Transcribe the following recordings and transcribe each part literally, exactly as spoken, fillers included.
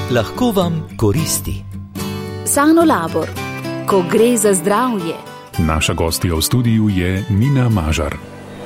lahko vam koristi. Sanolabor, ko gre za zdravje. Naša gostja v studiu je Nina Mažar.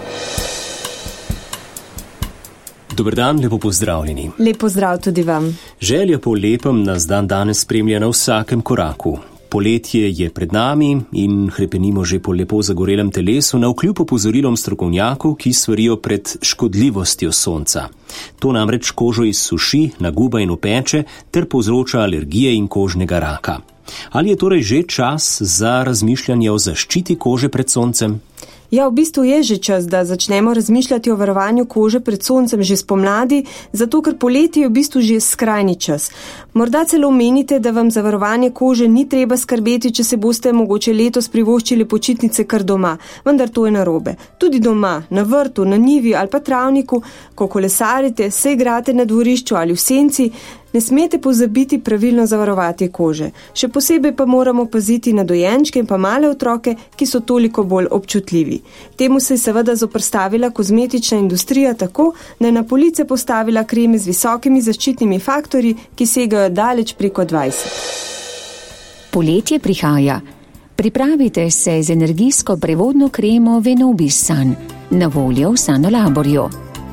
Dober dan, lepo pozdravljeni. Lep pozdrav tudi vam. Želja po lepem nas dan danes spremlja na vsakem koraku. Poletje je pred nami in hrepenimo že po lepo zagorelem telesu navkljub opozorilom strokovnjakov, ki svarijo pred škodljivostjo sonca. To namreč kožo izsuši, naguba in opeče ter povzroča alergije in kožnega raka. Ali je torej že čas za razmišljanje o zaščiti kože pred soncem? Ja, v bistvu je že čas, da začnemo razmišljati o varovanju kože pred soncem že spomladi, zato ker poletje je v bistvu že skrajni čas. Morda celo menite, da vam za varovanje kože ni treba skrbeti, če se boste mogoče letos privoščili počitnice kar doma, vendar to je narobe. Tudi doma, na vrtu, na njivi ali pa travniku, ko kolesarite, se igrate na dvorišču ali v senci, ne smete pozabiti pravilno zavarovati kože. Še posebej pa moramo paziti na dojenčke in pa male otroke, ki so toliko bolj občutljivi. Temu se je seveda zoprstavila kozmetična industrija tako, da je na police postavila kreme z visokimi zaščitnimi faktorji, ki segajo daleč preko dvajset. Poletje prihaja. Pripravite se z energijsko prevodno kremo Venobis Sun, na voljo v Sanolaborju.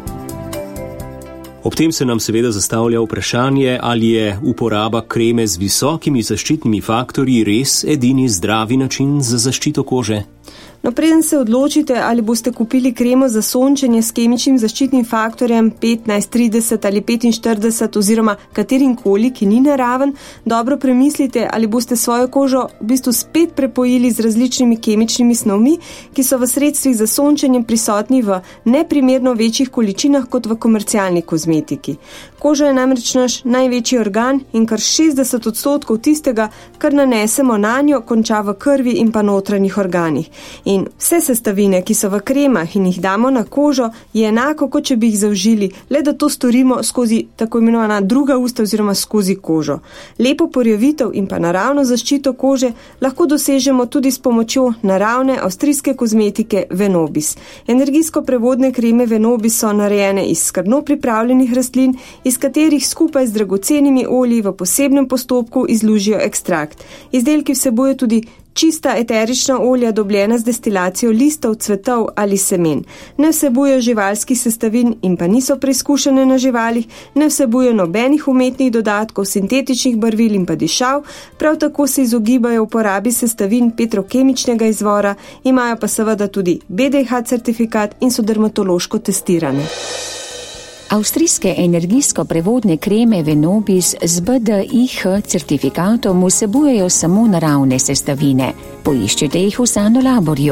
Ob tem se nam seveda zastavlja vprašanje, ali je uporaba kreme z visokimi zaščitnimi faktorji res edini zdravi način za zaščito kože? No, preden se odločite, ali boste kupili kremo za sončenje s kemičnim zaščitnim faktorjem petnajst, trideset ali petinštirideset oziroma katerim koli, ki ni naraven, dobro premislite, ali boste svojo kožo v bistvu spet prepojili z različnimi kemičnimi snovmi, ki so v sredstvih za sončenjem prisotni v neprimerno večjih količinah kot v komercialni kozmetiki. Koža je namreč naš največji organ in kar šestdeset odstotkov tistega, kar nanesemo nanjo, konča v krvi in pa notranjih organih. In vse sestavine, ki so v kremah in jih damo na kožo, je enako, kot če bi jih zaužili, le da to storimo skozi tako imenovana druga usta oziroma skozi kožo. Lepo porjavitev in pa naravno zaščito kože lahko dosežemo tudi s pomočjo naravne avstrijske kozmetike Venobis. Energijsko prevodne kreme Venobis so narejene iz skrbno pripravljenih rastlin, iz katerih skupaj z dragocenimi olji v posebnem postopku izlužijo ekstrakt. Izdelki vsebujejo tudi čista eterična olja, dobljena z destilacijo listov, cvetov ali semen. Ne vsebujejo živalskih sestavin in pa niso preizkušene na živalih, ne vsebujejo nobenih umetnih dodatkov, sintetičnih barvil in pa dišav, prav tako se izogibajo uporabi sestavin petrokemičnega izvora, imajo pa seveda tudi B D H certifikat in so dermatološko testirane. Avstrijske energijsko prevodne kreme Venobis z B D I H certifikatom vsebujejo samo naravne sestavine. Poiščite jih v Sanolaborju.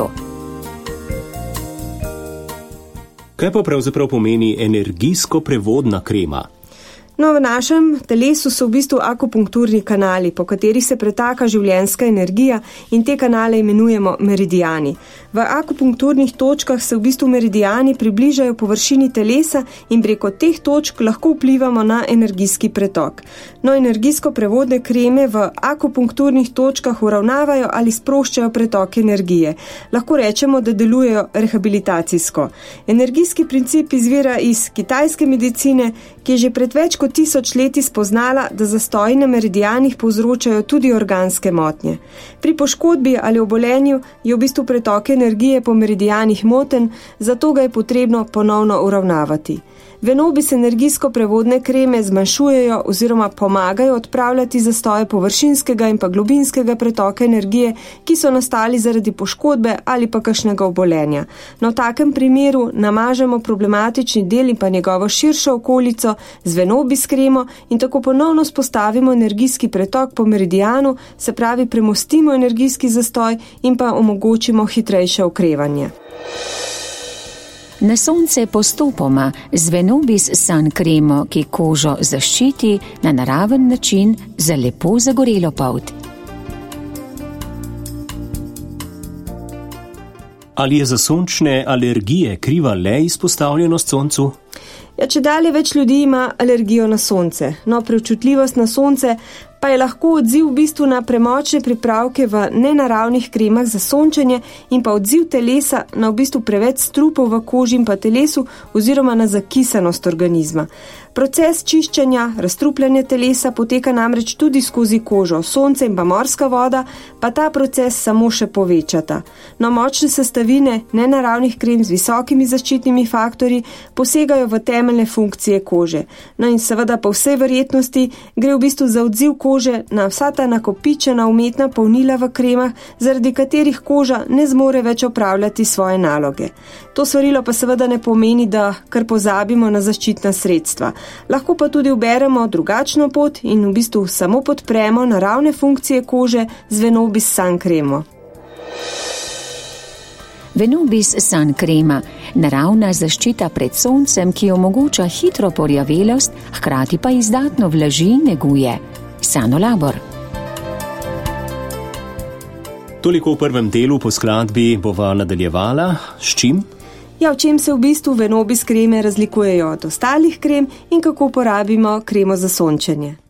Kaj pa pravzaprav pomeni energijsko prevodna krema? No, v našem telesu so v bistvu akupunkturni kanali, po katerih se pretaka življenjska energija in te kanale imenujemo meridiani. V akupunkturnih točkah se v bistvu meridiani približajo površini telesa in preko teh točk lahko vplivamo na energijski pretok. No, energijsko prevodne kreme v akupunkturnih točkah uravnavajo ali sproščajo pretok energije. Lahko rečemo, da delujejo rehabilitacijsko. Energijski princip izvira iz kitajske medicine, ki je že pred več kot tisoč leti spoznala, da zastoji na meridijanih povzročajo tudi organske motnje. Pri poškodbi ali obolenju je v bistvu pretok energije po meridijanih moten, zato ga je potrebno ponovno uravnavati. Venobis energijsko prevodne kreme zmanjšujejo oziroma pomagajo odpravljati zastoje površinskega in pa globinskega pretoka energije, ki so nastali zaradi poškodbe ali pa kakšnega obolenja. Na takem primeru namažemo problematični del in pa njegovo širšo okolico z Venobis kremo in tako ponovno spostavimo energijski pretok po meridijanu, se pravi premostimo energijski zastoj in pa omogočimo hitrejše okrevanje. Na sonce postopoma z Venobis Sun kremo, ki kožo zaščiti na naraven način za lepo zagorelo polt. Ali je za sončne alergije kriva le izpostavljenost soncu? Ja, če dalje več ljudi ima alergijo na sonce. No, preobčutljivost na sonce pa je lahko odziv v bistvu na premočne pripravke v nenaravnih kremah za sončenje in pa odziv telesa na v bistvu preveč strupov v koži in pa telesu oziroma na zakisanost organizma. Proces čiščenja, razstrupljanja telesa poteka namreč tudi skozi kožo, sonce in pa morska voda, pa ta proces samo še povečata. No, močne sestavine nenaravnih krem z visokimi zaščitnimi faktorji posegajo v temeljne funkcije kože. No in seveda po vsej verjetnosti gre v bistvu za odziv kože na vsa ta nakopičena umetna polnila v kremah, zaradi katerih koža ne zmore več opravljati svoje naloge. To svarilo pa seveda ne pomeni, da kar pozabimo na zaščitna sredstva. Lahko pa tudi uberemo drugačno pot in v bistvu samo podpremo naravne funkcije kože z Venobis Sun kremo. Venobis Sun krema, naravna zaščita pred soncem, ki omogoča hitro porjavelost, hkrati pa izdatno vlaži in neguje. Sanolabor. Toliko v prvem delu, po skladbi bova nadaljevala. S čim? Ja, v čem se v bistvu Venobis kreme razlikujejo od ostalih krem in kako porabimo kremo za sončenje.